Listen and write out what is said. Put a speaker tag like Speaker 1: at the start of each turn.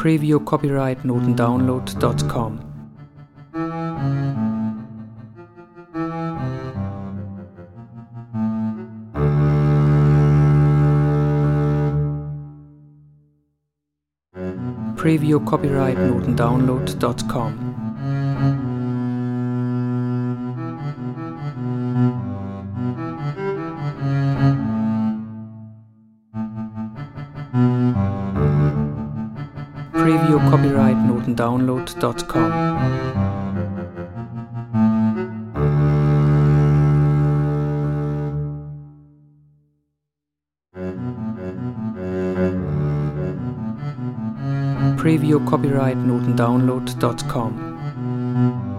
Speaker 1: Preview Copyright Notendownload.com. Preview Copyright Notendownload.com. Preview Copyright Notendownload.com. Preview Copyright Notendownload.com.